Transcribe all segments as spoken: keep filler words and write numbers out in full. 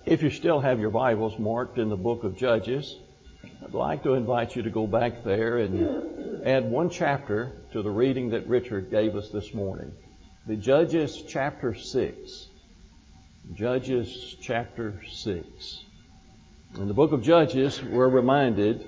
If you still have your Bibles marked in the book of Judges, I'd like to invite you to go back there and add one chapter to the reading that Richard gave us this morning. The Judges chapter six. Judges chapter six. In the book of Judges, we're reminded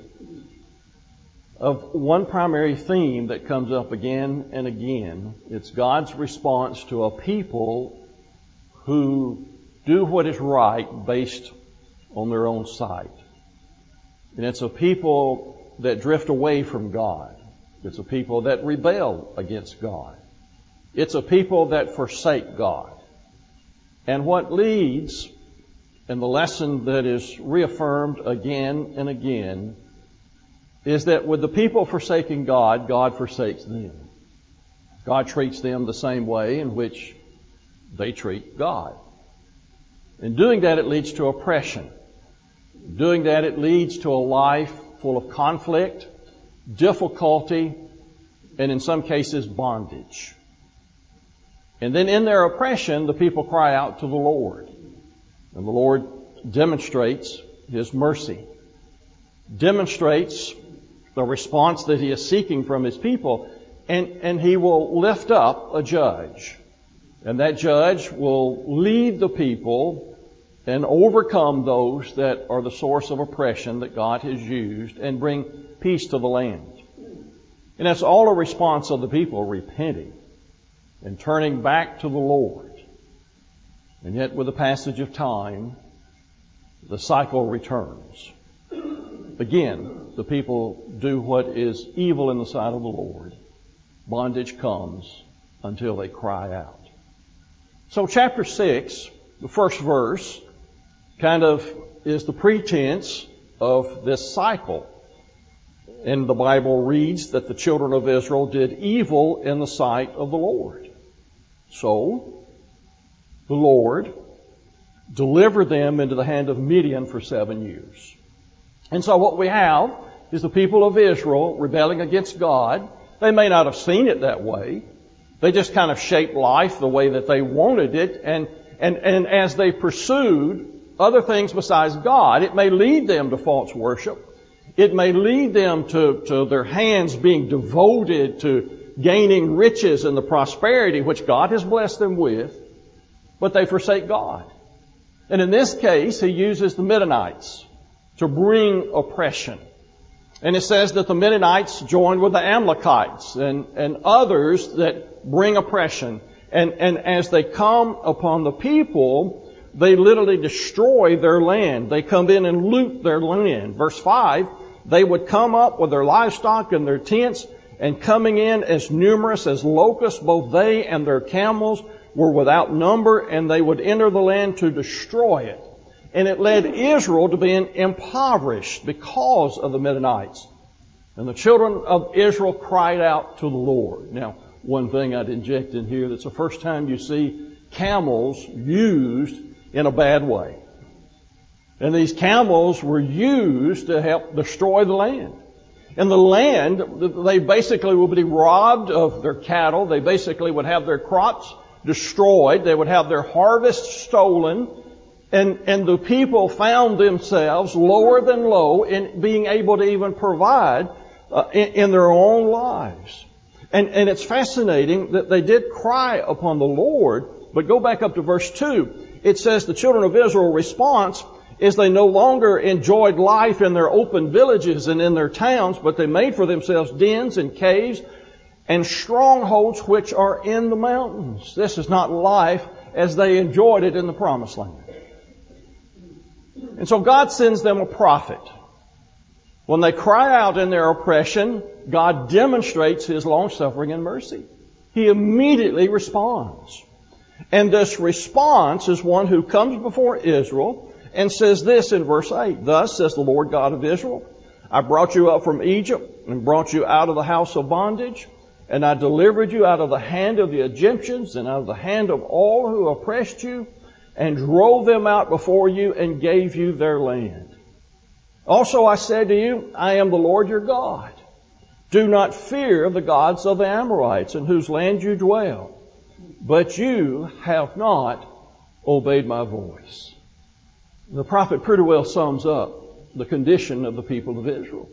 of one primary theme that comes up again and again. It's God's response to a people who do what is right based on their own sight. And it's a people that drift away from God. It's a people that rebel against God. It's a people that forsake God. And what leads, and the lesson that is reaffirmed again and again, is that with the people forsaking God, God forsakes them. God treats them the same way in which they treat God. In doing that, it leads to oppression. In doing that, it leads to a life full of conflict, difficulty, and in some cases, bondage. And then in their oppression, the people cry out to the Lord. And the Lord demonstrates His mercy, demonstrates the response that He is seeking from His people, and, and He will lift up a judge. And that judge will lead the people and overcome those that are the source of oppression that God has used and bring peace to the land. And that's all a response of the people repenting and turning back to the Lord. And yet with the passage of time, the cycle returns. Again, the people do what is evil in the sight of the Lord. Bondage comes until they cry out. So chapter six, the first verse, kind of is the pretense of this cycle. And the Bible reads that the children of Israel did evil in the sight of the Lord. So, the Lord delivered them into the hand of Midian for seven years. And so what we have is the people of Israel rebelling against God. They may not have seen it that way. They just kind of shaped life the way that they wanted it. And, and, and as they pursued other things besides God, it may lead them to false worship. It may lead them to, to their hands being devoted to gaining riches and the prosperity which God has blessed them with, but they forsake God. And in this case, He uses the Midianites to bring oppression. And it says that the Midianites joined with the Amalekites and, and others that bring oppression. And, and as they come upon the people, they literally destroy their land. They come in and loot their land. Verse five, they would come up with their livestock and their tents, and coming in as numerous as locusts, both they and their camels were without number, and they would enter the land to destroy it. And it led Israel to being impoverished because of the Midianites. And the children of Israel cried out to the Lord. Now, one thing I'd inject in here, that's the first time you see camels used in a bad way. And these camels were used to help destroy the land. And the land, they basically would be robbed of their cattle. They basically would have their crops destroyed. They would have their harvest stolen. And, and the people found themselves lower than low in being able to even provide uh, in, in their own lives. And, and it's fascinating that they did cry upon the Lord. But go back up to verse two. It says the children of Israel response is they no longer enjoyed life in their open villages and in their towns, but they made for themselves dens and caves and strongholds which are in the mountains. This is not life as they enjoyed it in the promised land. And so God sends them a prophet. When they cry out in their oppression, God demonstrates His long-suffering and mercy. He immediately responds. And this response is one who comes before Israel and says this in verse eight, "Thus says the Lord God of Israel, I brought you up from Egypt and brought you out of the house of bondage, and I delivered you out of the hand of the Egyptians and out of the hand of all who oppressed you, and drove them out before you and gave you their land. Also I said to you, I am the Lord your God. Do not fear the gods of the Amorites in whose land you dwell. But you have not obeyed my voice." The prophet pretty well sums up the condition of the people of Israel.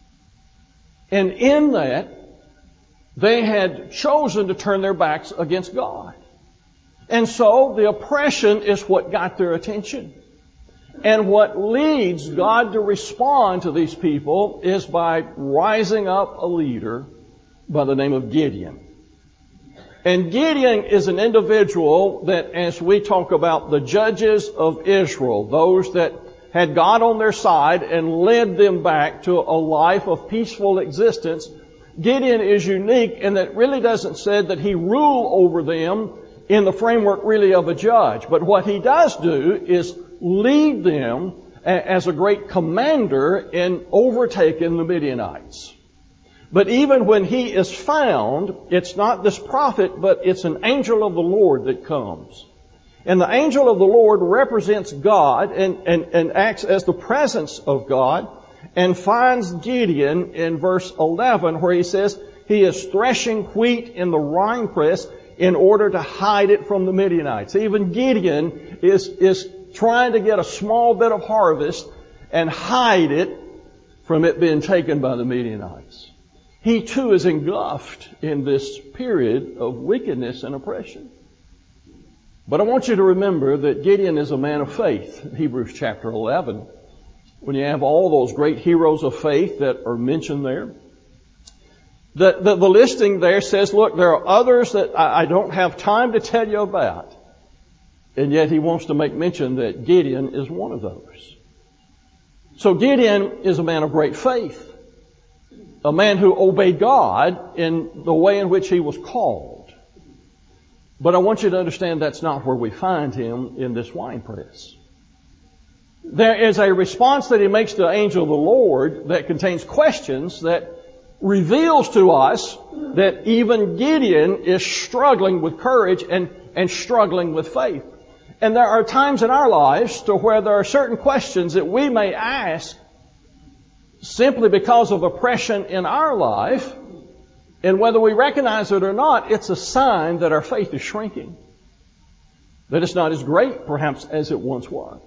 And in that, they had chosen to turn their backs against God. And so the oppression is what got their attention. And what leads God to respond to these people is by rising up a leader by the name of Gideon. And Gideon is an individual that, as we talk about the judges of Israel, those that had God on their side and led them back to a life of peaceful existence, Gideon is unique in that it really doesn't say that he ruled over them in the framework really of a judge. But what he does do is lead them as a great commander in overtaking the Midianites. But even when he is found, it's not this prophet, but it's an angel of the Lord that comes. And the angel of the Lord represents God and, and, and acts as the presence of God, and finds Gideon in verse eleven where he says he is threshing wheat in the winepress in order to hide it from the Midianites. Even Gideon is, is trying to get a small bit of harvest and hide it from it being taken by the Midianites. He too is engulfed in this period of wickedness and oppression. But I want you to remember that Gideon is a man of faith. Hebrews chapter eleven. When you have all those great heroes of faith that are mentioned there. The, the, the listing there says, look, there are others that I, I don't have time to tell you about. And yet he wants to make mention that Gideon is one of those. So Gideon is a man of great faith. A man who obeyed God in the way in which he was called. But I want you to understand that's not where we find him in this winepress. There is a response that he makes to the angel of the Lord that contains questions that reveals to us that even Gideon is struggling with courage and, and struggling with faith. And there are times in our lives to where there are certain questions that we may ask simply because of oppression in our life, and whether we recognize it or not, it's a sign that our faith is shrinking. That it's not as great, perhaps, as it once was.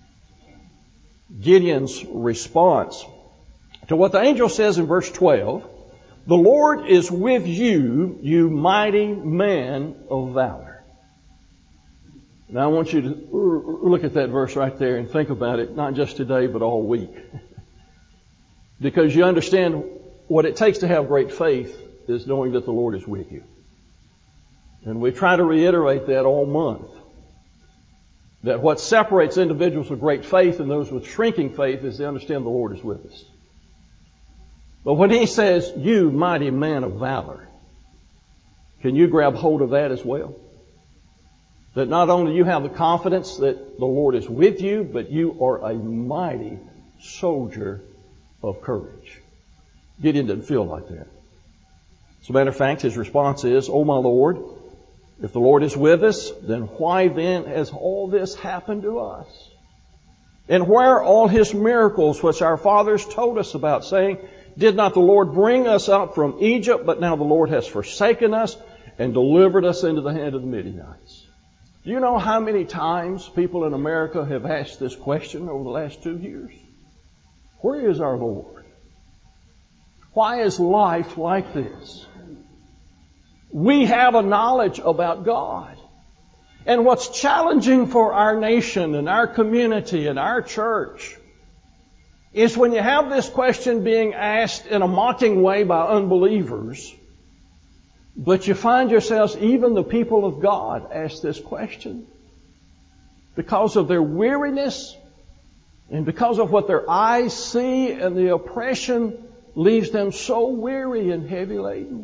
Gideon's response to what the angel says in verse twelve, the Lord is with you, you mighty man of valor. Now I want you to look at that verse right there and think about it, not just today, but all week. Because you understand what it takes to have great faith is knowing that the Lord is with you. And we try to reiterate that all month. That what separates individuals with great faith and those with shrinking faith is they understand the Lord is with us. But when he says, you mighty man of valor, can you grab hold of that as well? That not only you have the confidence that the Lord is with you, but you are a mighty soldier of courage. Gideon didn't feel like that. As a matter of fact, his response is, oh my Lord, if the Lord is with us, then why then has all this happened to us? And where are all his miracles which our fathers told us about, saying, did not the Lord bring us out from Egypt, but now the Lord has forsaken us and delivered us into the hand of the Midianites? Do you know how many times people in America have asked this question over the last two years? Where is our Lord? Why is life like this? We have a knowledge about God. And what's challenging for our nation and our community and our church is when you have this question being asked in a mocking way by unbelievers, but you find yourselves, even the people of God, ask this question because of their weariness and because of what their eyes see, and the oppression leaves them so weary and heavy laden.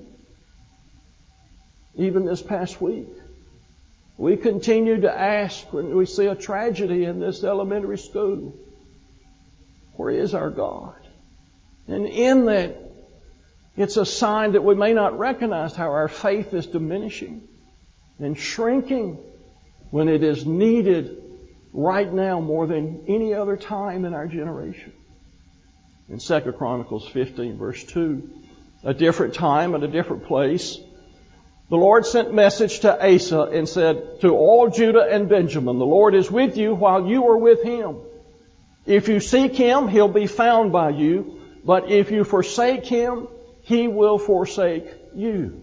Even this past week, we continue to ask when we see a tragedy in this elementary school, where is our God? And in that, it's a sign that we may not recognize how our faith is diminishing and shrinking when it is needed right now more than any other time in our generation. In Second Chronicles fifteen, verse two, a different time and a different place, The Lord sent message to Asa and said, to all Judah and Benjamin, the Lord is with you while you are with Him. If you seek Him, He'll be found by you. But if you forsake Him, He will forsake you.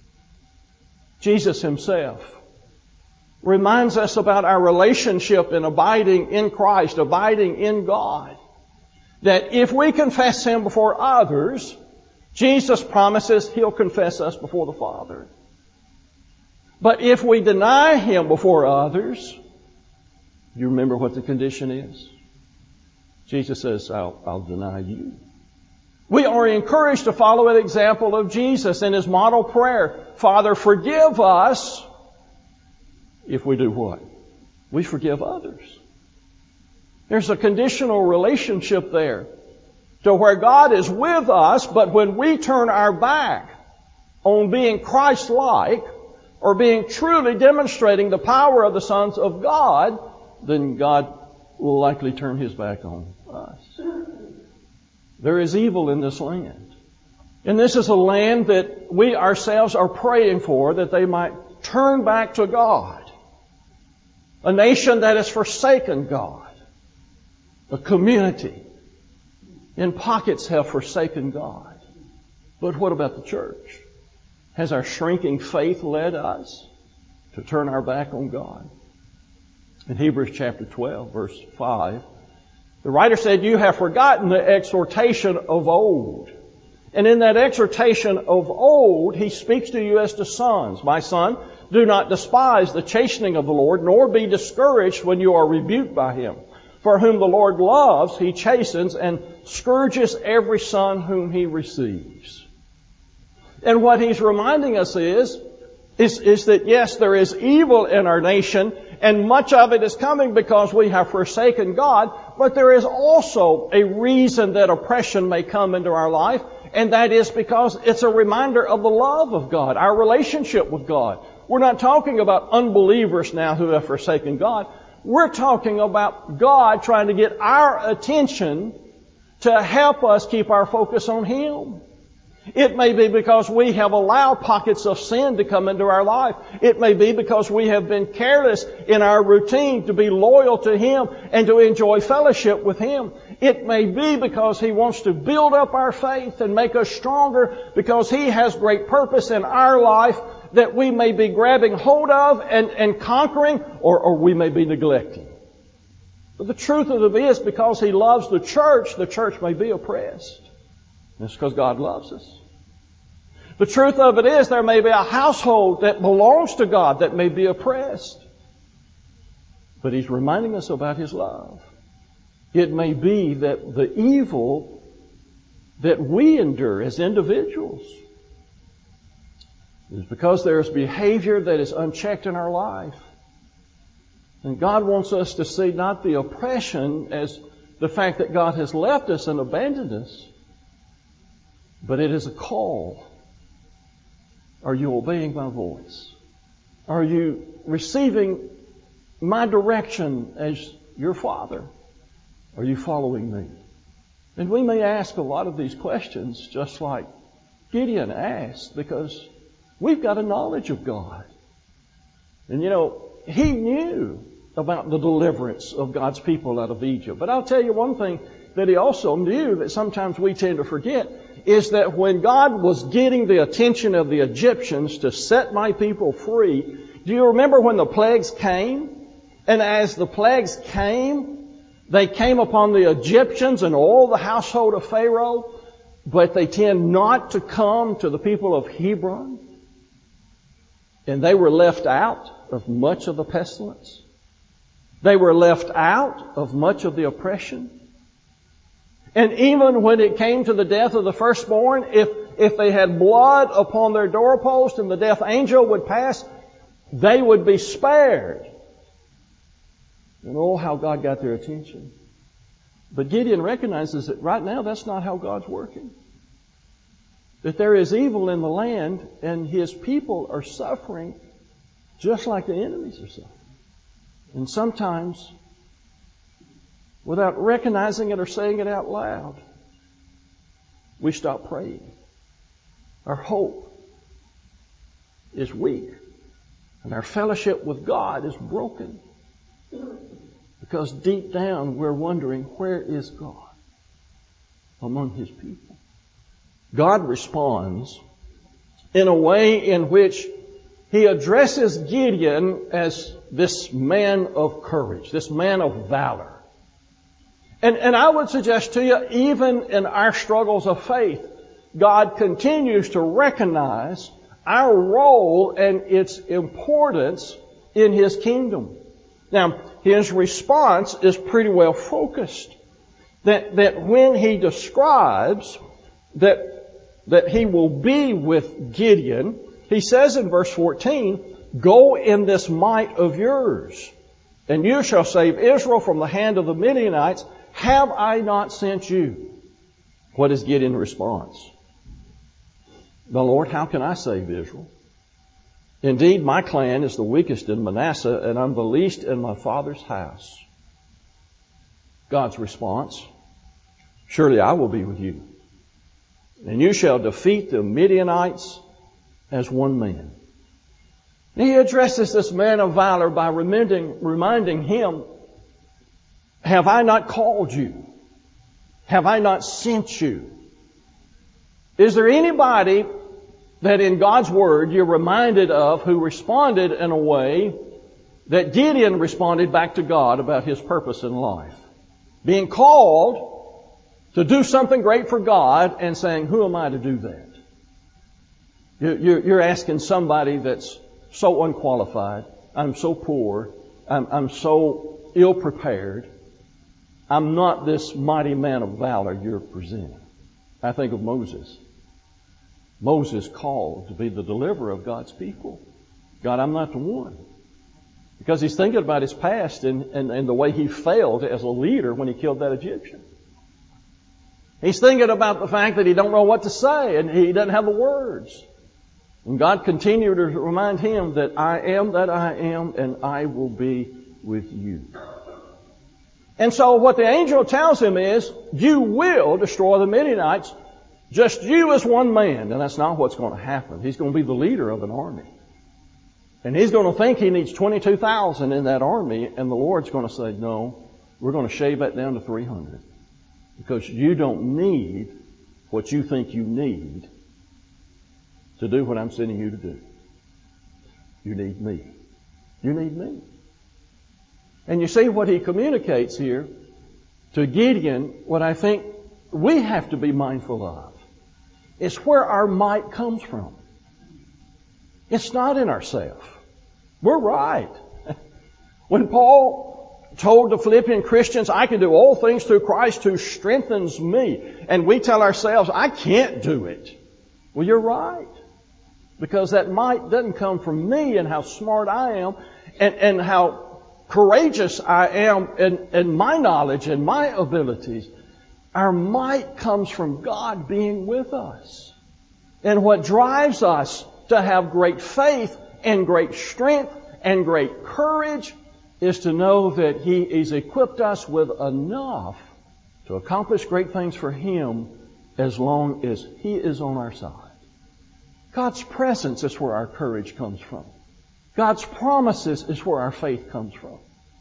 Jesus Himself reminds us about our relationship in abiding in Christ, abiding in God. That if we confess Him before others, Jesus promises He'll confess us before the Father. But if we deny Him before others, you remember what the condition is? Jesus says, I'll, I'll deny you. We are encouraged to follow an example of Jesus in His model prayer. Father, forgive us if we do what? We forgive others. There's a conditional relationship there to where God is with us, but when we turn our back on being Christ-like or being truly demonstrating the power of the sons of God, then God will likely turn His back on us. There is evil in this land. And this is a land that we ourselves are praying for, that they might turn back to God. A nation that has forsaken God. A community in pockets have forsaken God. But what about the church? Has our shrinking faith led us to turn our back on God? In Hebrews chapter twelve, verse five, the writer said, you have forgotten the exhortation of old. And in that exhortation of old, he speaks to you as to sons. My son, do not despise the chastening of the Lord, nor be discouraged when you are rebuked by Him. For whom the Lord loves, He chastens and scourges every son whom He receives. And what He's reminding us is, is, is that yes, there is evil in our nation, and much of it is coming because we have forsaken God, but there is also a reason that oppression may come into our life, and that is because it's a reminder of the love of God, our relationship with God. We're not talking about unbelievers now who have forsaken God. We're talking about God trying to get our attention to help us keep our focus on Him. It may be because we have allowed pockets of sin to come into our life. It may be because we have been careless in our routine to be loyal to Him and to enjoy fellowship with Him. It may be because He wants to build up our faith and make us stronger because He has great purpose in our life that we may be grabbing hold of and, and conquering, or, or we may be neglecting. But the truth of it is, because He loves the church, the church may be oppressed. It's because God loves us. The truth of it is, there may be a household that belongs to God that may be oppressed. But He's reminding us about His love. It may be that the evil that we endure as individuals is because there's behavior that is unchecked in our life. And God wants us to see not the oppression as the fact that God has left us and abandoned us, but it is a call. Are you obeying my voice? Are you receiving my direction as your Father? Are you following me? And we may ask a lot of these questions just like Gideon asked, because we've got a knowledge of God. And you know, he knew about the deliverance of God's people out of Egypt. But I'll tell you one thing that he also knew that sometimes we tend to forget, is that when God was getting the attention of the Egyptians to set my people free, do you remember when the plagues came? And as the plagues came, they came upon the Egyptians and all the household of Pharaoh, but they tend not to come to the people of Hebron. And they were left out of much of the pestilence. They were left out of much of the oppression. And even when it came to the death of the firstborn, if, if they had blood upon their doorpost and the death angel would pass, they would be spared. And oh, how God got their attention. But Gideon recognizes that right now that's not how God's working. That there is evil in the land and His people are suffering just like the enemies are suffering. And sometimes, without recognizing it or saying it out loud, we stop praying. Our hope is weak. And our fellowship with God is broken. Because deep down we're wondering, where is God among His people? God responds in a way in which He addresses Gideon as this man of courage, this man of valor. And, and I would suggest to you, even in our struggles of faith, God continues to recognize our role and its importance in His kingdom. Now, His response is pretty well focused. That, that when He describes that, that He will be with Gideon, He says in verse fourteen, "Go in this might of yours, and you shall save Israel from the hand of the Midianites. Have I not sent you?" What is Gideon's response? "The Lord, how can I save Israel? Indeed, my clan is the weakest in Manasseh, and I'm the least in my father's house." God's response, "Surely I will be with you, and you shall defeat the Midianites as one man." He addresses this man of valor by reminding, reminding him, "Have I not called you? Have I not sent you?" Is there anybody that in God's Word you're reminded of who responded in a way that Gideon responded back to God about his purpose in life? Being called to do something great for God and saying, "Who am I to do that?" You're asking somebody that's so unqualified. "I'm so poor. I'm, I'm so ill-prepared. I'm not this mighty man of valor you're presenting." I think of Moses. Moses called to be the deliverer of God's people. "God, I'm not the one." Because he's thinking about his past and, and, and the way he failed as a leader when he killed that Egyptian. He's thinking about the fact that he don't know what to say and he doesn't have the words. And God continued to remind him that I am that I am, and I will be with you. And so what the angel tells him is, you will destroy the Midianites, just you as one man. And that's not what's going to happen. He's going to be the leader of an army. And he's going to think he needs twenty-two thousand in that army, and the Lord's going to say, no, we're going to shave that down to three hundred. Because you don't need what you think you need to do what I'm sending you to do. You need me. You need me. And you see what he communicates here to Gideon, what I think we have to be mindful of, is where our might comes from. It's not in ourselves. We're right. When Paul told the Philippian Christians, I can do all things through Christ who strengthens me, and we tell ourselves, I can't do it. Well, you're right. Because that might doesn't come from me and how smart I am and, and how courageous I am in, in my knowledge and my abilities. Our might comes from God being with us. And what drives us to have great faith and great strength and great courage is to know that He has equipped us with enough to accomplish great things for Him as long as He is on our side. God's presence is where our courage comes from. God's promises is where our faith comes from.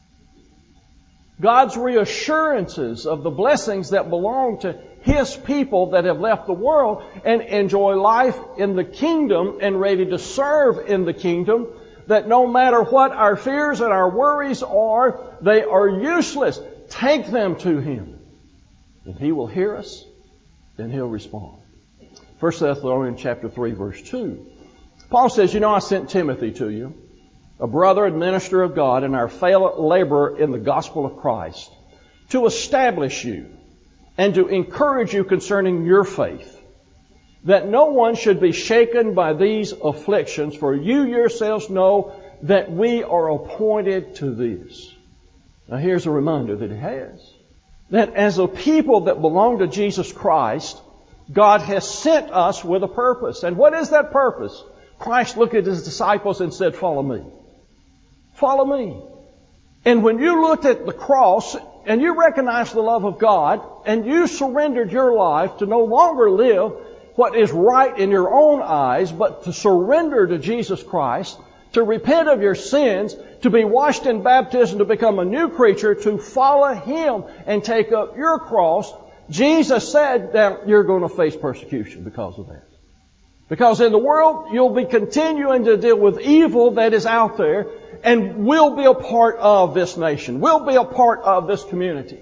God's reassurances of the blessings that belong to His people that have left the world and enjoy life in the kingdom and ready to serve in the kingdom, that no matter what our fears and our worries are, they are useless. Take them to Him. And He will hear us, and He'll respond. First Thessalonians chapter three, verse two. Paul says, you know, I sent Timothy to you, a brother and minister of God, and our fellow laborer in the gospel of Christ, to establish you and to encourage you concerning your faith, that no one should be shaken by these afflictions, for you yourselves know that we are appointed to this. Now here's a reminder that He has. That as a people that belong to Jesus Christ, God has sent us with a purpose. And what is that purpose? Christ looked at His disciples and said, follow me. Follow me. And when you looked at the cross and you recognized the love of God and you surrendered your life to no longer live what is right in your own eyes, but to surrender to Jesus Christ, to repent of your sins, to be washed in baptism, to become a new creature, to follow Him and take up your cross, Jesus said that you're going to face persecution because of that. Because in the world, you'll be continuing to deal with evil that is out there, and we'll be a part of this nation. We'll be a part of this community.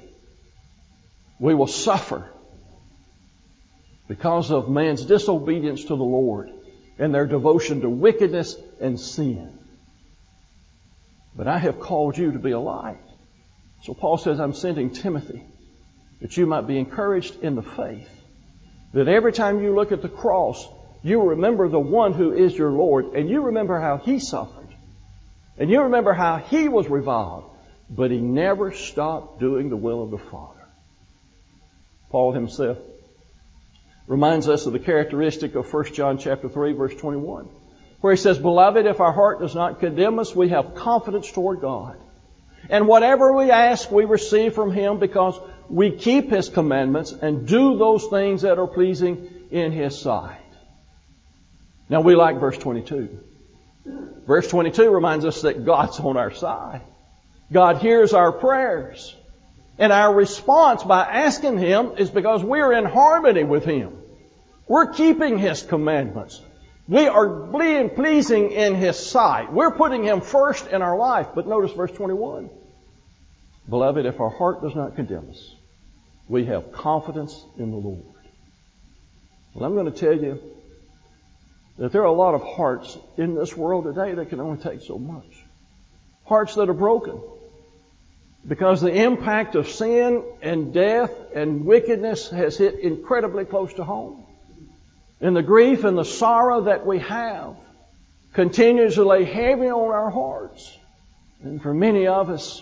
We will suffer because of man's disobedience to the Lord and their devotion to wickedness and sin. But I have called you to be a light. So Paul says, I'm sending Timothy that you might be encouraged in the faith. That every time you look at the cross, you remember the one who is your Lord, and you remember how He suffered. And you remember how He was reviled, but He never stopped doing the will of the Father. Paul himself reminds us of the characteristic of First John chapter three, verse twenty-one, where he says, Beloved, if our heart does not condemn us, we have confidence toward God. And whatever we ask, we receive from Him because we keep His commandments and do those things that are pleasing in His sight. Now we like verse twenty-two. Verse twenty-two reminds us that God's on our side. God hears our prayers. And our response by asking Him is because we're in harmony with Him. We're keeping His commandments. We are being pleasing in His sight. We're putting Him first in our life. But notice verse twenty-one. Beloved, if our heart does not condemn us, we have confidence in the Lord. Well, I'm going to tell you that there are a lot of hearts in this world today that can only take so much. Hearts that are broken. Because the impact of sin and death and wickedness has hit incredibly close to home. And the grief and the sorrow that we have continues to lay heavy on our hearts. And for many of us,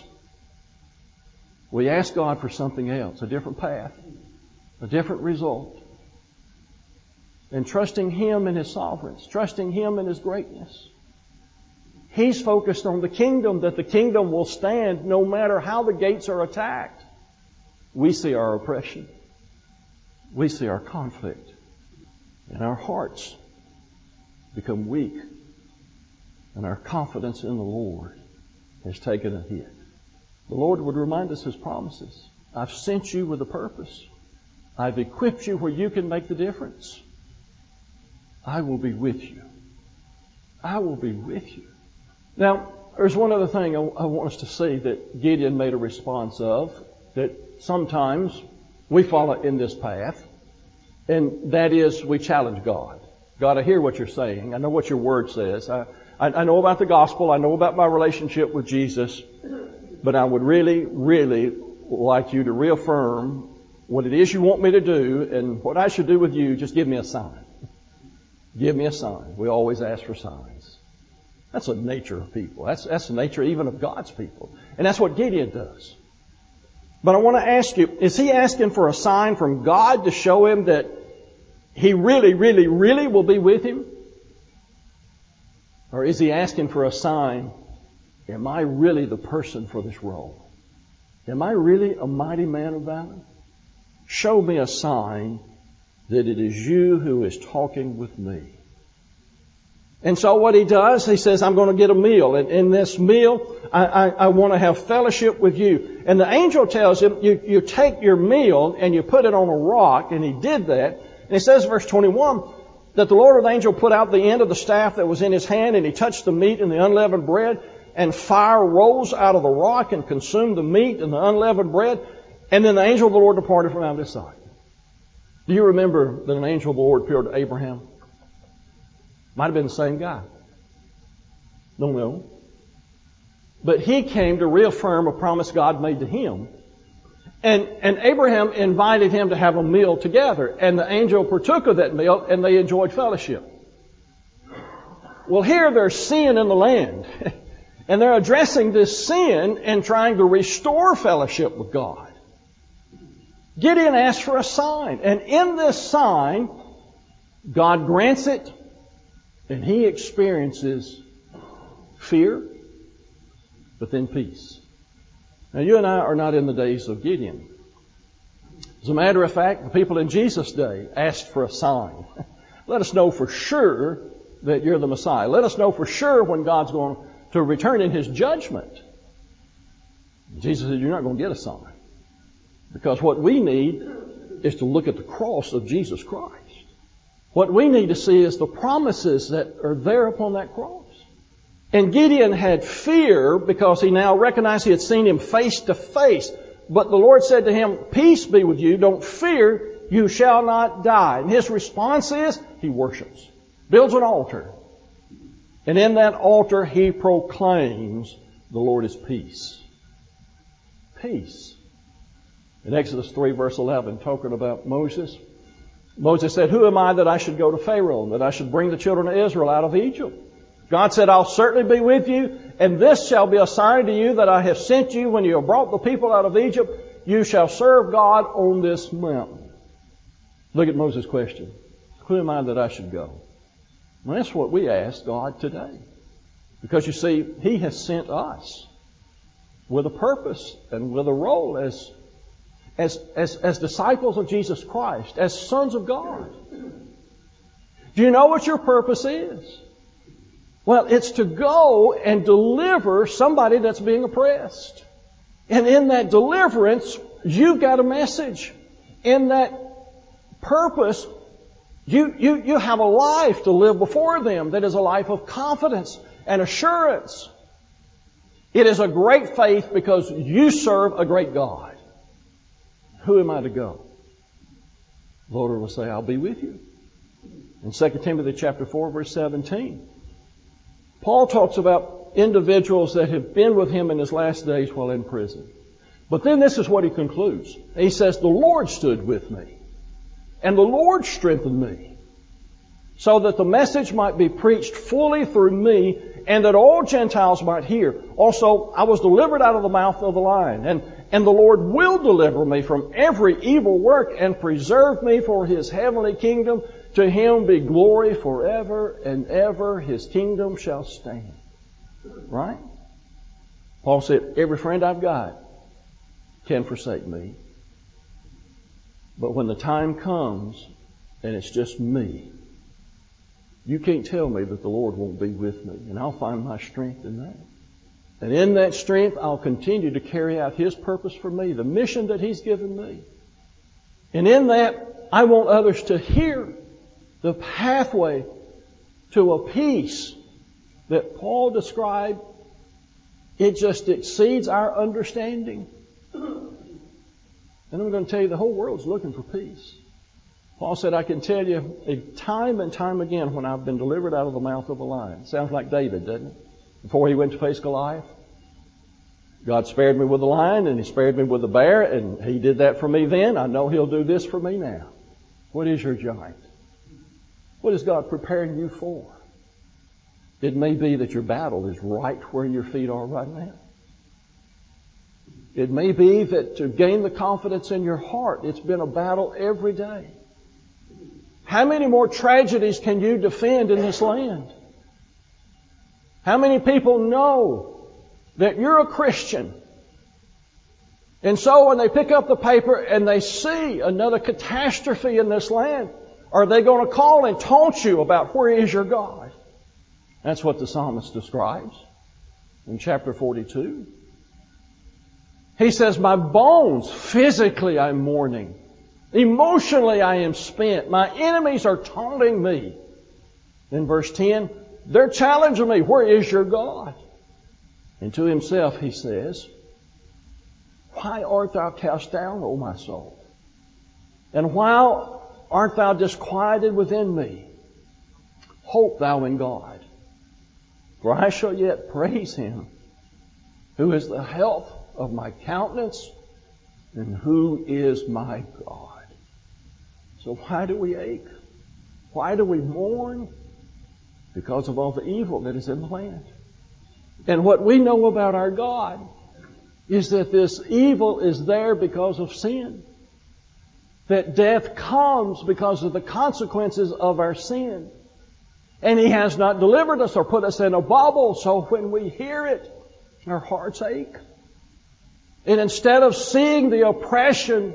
we ask God for something else, a different path, a different result. And trusting Him in His sovereignty, trusting Him in His greatness. He's focused on the kingdom, that the kingdom will stand no matter how the gates are attacked. We see our oppression. We see our conflict. And our hearts become weak. And our confidence in the Lord has taken a hit. The Lord would remind us His promises. I've sent you with a purpose. I've equipped you where you can make the difference. I will be with you. I will be with you. Now, there's one other thing I, I want us to see that Gideon made a response of, that sometimes we follow in this path, and that is we challenge God. God, I hear what you're saying. I know what your word says. I, I, I know about the gospel. I know about my relationship with Jesus. But I would really, really like you to reaffirm what it is you want me to do and what I should do with you. Just give me a sign. Give me a sign. We always ask for signs. That's the nature of people. That's, that's the nature even of God's people. And that's what Gideon does. But I want to ask you, is he asking for a sign from God to show him that he really, really, really will be with him? Or is he asking for a sign, am I really the person for this role? Am I really a mighty man of valor? Show me a sign that it is you who is talking with me. And so what he does, he says, I'm going to get a meal. And in this meal, I, I, I want to have fellowship with you. And the angel tells him, you, you take your meal and you put it on a rock. And he did that. And it says, verse twenty-one, that the Lord of the angel put out the end of the staff that was in his hand, and he touched the meat and the unleavened bread, and fire rose out of the rock and consumed the meat and the unleavened bread. And then the angel of the Lord departed from out of his sight. Do you remember that an angel of the Lord appeared to Abraham? Might have been the same guy. Don't know. But he came to reaffirm a promise God made to him. And, and Abraham invited him to have a meal together. And the angel partook of that meal, and they enjoyed fellowship. Well, here there's sin in the land. And they're addressing this sin and trying to restore fellowship with God. Gideon asked for a sign. And in this sign, God grants it. And he experiences fear, but then peace. Now, you and I are not in the days of Gideon. As a matter of fact, the people in Jesus' day asked for a sign. Let us know for sure that you're the Messiah. Let us know for sure when God's going to return in His judgment. Jesus said, you're not going to get a sign. Because what we need is to look at the cross of Jesus Christ. What we need to see is the promises that are there upon that cross. And Gideon had fear because he now recognized he had seen Him face to face. But the Lord said to him, peace be with you, don't fear, you shall not die. And his response is, he worships, builds an altar. And in that altar he proclaims, the Lord is peace. Peace. In Exodus three verse eleven, talking about Moses, Moses said, who am I that I should go to Pharaoh, that I should bring the children of Israel out of Egypt? God said, I'll certainly be with you, and this shall be a sign to you that I have sent you when you have brought the people out of Egypt. You shall serve God on this mountain. Look at Moses' question. Who am I that I should go? Well, that's what we ask God today. Because you see, He has sent us with a purpose and with a role as, as, as, as disciples of Jesus Christ, as sons of God. Do you know what your purpose is? Well, it's to go and deliver somebody that's being oppressed. And in that deliverance, you've got a message. In that purpose, you, you, you have a life to live before them that is a life of confidence and assurance. It is a great faith because you serve a great God. Who am I to go? The Lord will say, I'll be with you. In Second Timothy chapter four, verse seventeen, Paul talks about individuals that have been with him in his last days while in prison. But then this is what he concludes. He says, the Lord stood with me, and the Lord strengthened me, so that the message might be preached fully through me, and that all Gentiles might hear. Also, I was delivered out of the mouth of the lion, and, and the Lord will deliver me from every evil work and preserve me for His heavenly kingdom. To Him be glory forever and ever. His kingdom shall stand. Right? Paul said, every friend I've got can forsake me. But when the time comes and it's just me, you can't tell me that the Lord won't be with me. And I'll find my strength in that. And in that strength, I'll continue to carry out His purpose for me, the mission that He's given me. And in that, I want others to hear the pathway to a peace that Paul described. It just exceeds our understanding. And I'm going to tell you, the whole world's looking for peace. Paul said, I can tell you time and time again when I've been delivered out of the mouth of the lion. Sounds like David, doesn't it? Before he went to face Goliath. God spared me with the lion and He spared me with the bear, and He did that for me then. I know He'll do this for me now. What is your giant? What is God preparing you for? It may be that your battle is right where your feet are right now. It may be that to gain the confidence in your heart, it's been a battle every day. How many more tragedies can you defend in this land? How many people know that you're a Christian? And so when they pick up the paper and they see another catastrophe in this land, are they going to call and taunt you about where is your God? That's what the psalmist describes in chapter forty-two. He says, my bones, physically I'm mourning. Emotionally I am spent. My enemies are taunting me. In verse ten, they're challenging me, where is your God? And to himself he says, why art thou cast down, O my soul? And why art thou disquieted within me? Hope thou in God, for I shall yet praise Him, who is the health of my countenance and who is my God. So why do we ache? Why do we mourn? Because of all the evil that is in the land. And what we know about our God is that this evil is there because of sin. That death comes because of the consequences of our sin. And He has not delivered us or put us in a bubble, so when we hear it, our hearts ache. And instead of seeing the oppression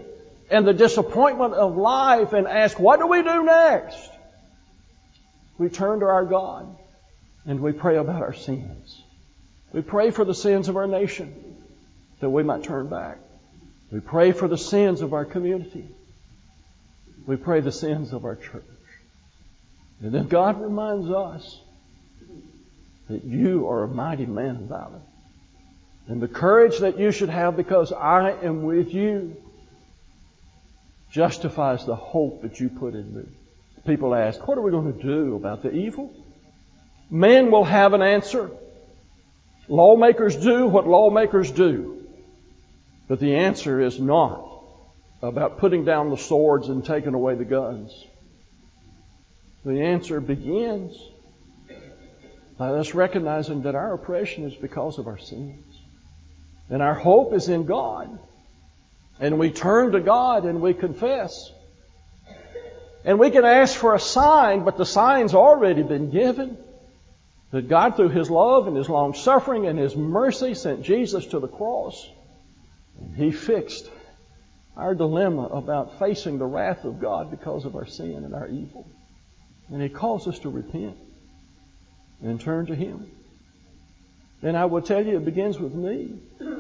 and the disappointment of life and ask, what do we do next? We turn to our God and we pray about our sins. We pray for the sins of our nation that we might turn back. We pray for the sins of our community. We pray the sins of our church. And then God reminds us that you are a mighty man of valor. And the courage that you should have because I am with you justifies the hope that you put in me. People ask, what are we going to do about the evil? Men will have an answer. Lawmakers do what lawmakers do. But the answer is not about putting down the swords and taking away the guns. The answer begins by us recognizing that our oppression is because of our sins. And our hope is in God. And we turn to God and we confess. And we can ask for a sign, but the sign's already been given. That God, through His love and His long suffering and His mercy, sent Jesus to the cross. And He fixed our dilemma about facing the wrath of God because of our sin and our evil. And He calls us to repent and turn to Him. And I will tell you, it begins with me.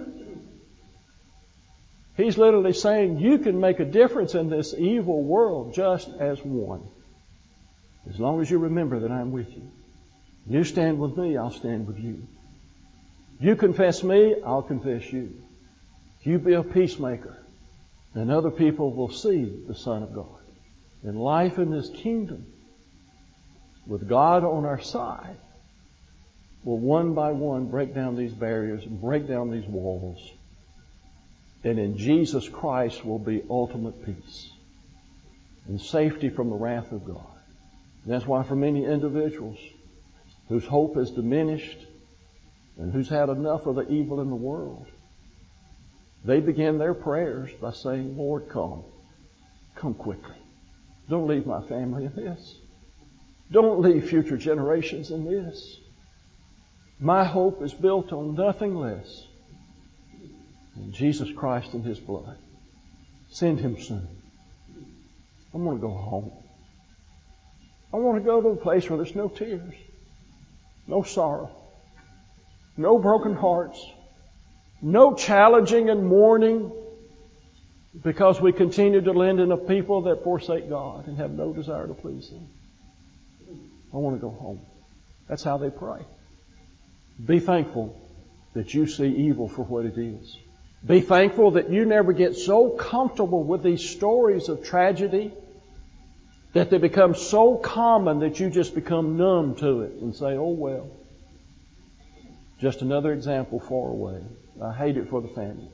He's literally saying, you can make a difference in this evil world just as one. As long as you remember that I'm with you. You stand with me, I'll stand with you. You confess me, I'll confess you. You be a peacemaker, and other people will see the Son of God. And life in this kingdom, with God on our side, will one by one break down these barriers and break down these walls. And in Jesus Christ will be ultimate peace and safety from the wrath of God. And that's why for many individuals whose hope is diminished and who's had enough of the evil in the world, they begin their prayers by saying, Lord, come. Come quickly. Don't leave my family in this. Don't leave future generations in this. My hope is built on nothing less than Jesus Christ and His blood. Send Him soon. I want to go home. I want to go to a place where there's no tears, no sorrow, no broken hearts, no challenging and mourning because we continue to lend in a people that forsake God and have no desire to please Him. I want to go home. That's how they pray. Be thankful that you see evil for what it is. Be thankful that you never get so comfortable with these stories of tragedy that they become so common that you just become numb to it and say, oh well, just another example far away. I hate it for the families.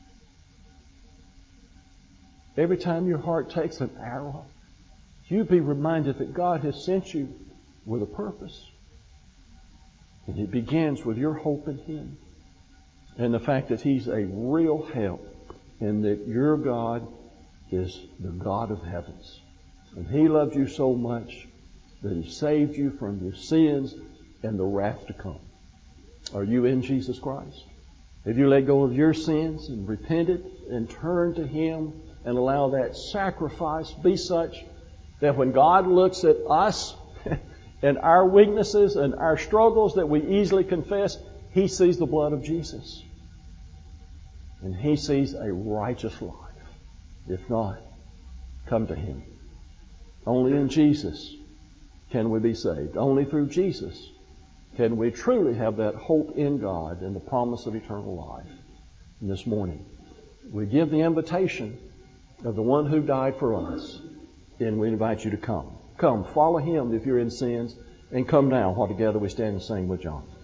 Every time your heart takes an arrow, you be reminded that God has sent you with a purpose. And it begins with your hope in Him. And the fact that He's a real help and that your God is the God of heavens. And He loved you so much that He saved you from your sins and the wrath to come. Are you in Jesus Christ? Have you let go of your sins and repented and turned to Him and allow that sacrifice be such that when God looks at us and our weaknesses and our struggles that we easily confess, He sees the blood of Jesus. And He sees a righteous life. If not, come to Him. Only in Jesus can we be saved. Only through Jesus can we truly have that hope in God and the promise of eternal life. And this morning, we give the invitation of the one who died for us, and we invite you to come. Come, follow Him if you're in sins, and come now while together we stand and sing with John.